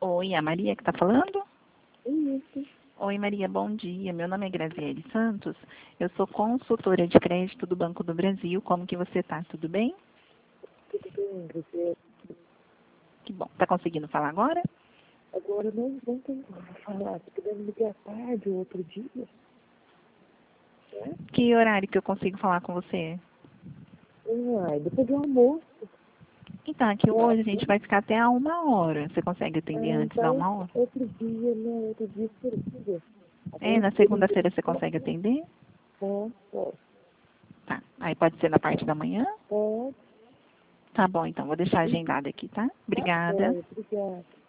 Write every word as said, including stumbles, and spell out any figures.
Oi, a Maria que está falando? Isso. Oi, Maria, bom dia. Meu nome é Graziele Santos. Eu sou consultora de crédito do Banco do Brasil. Como que você está? Tudo bem? Tudo bem, você. Que bom. Está conseguindo falar agora? Agora não, não tem como falar. Você podendo ligar tarde ou outro dia? Né? Que horário que eu consigo falar com você? Ai, depois do almoço. Então, aqui Tá? hoje a gente vai ficar até a uma hora. Você consegue atender Ah, antes da então, uma hora? outro dia, né? Outro dia seria. É, Agora na seria. segunda-feira você consegue atender? Pode, pode. Tá. Aí pode ser na parte da manhã? Pode. Tá bom, então. Vou deixar agendado aqui, tá? Tá Obrigada. bom, obrigada.